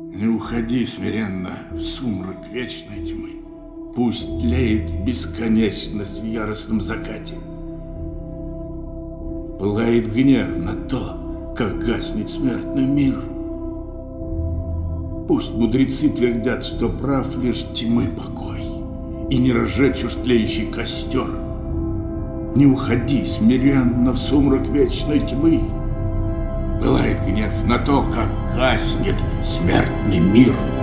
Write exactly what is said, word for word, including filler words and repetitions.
Не уходи смиренно в сумрак вечной тьмы. Пусть тлеет бесконечность в яростном закате. Пылает гнев на то, как гаснет смертный мир. Пусть мудрецы твердят, что прав лишь тьмы покой, и не разжечь уж тлеющий костер. Не уходи смиренно в сумрак вечной тьмы. Пылает гнев на то, как гаснет смертный мир.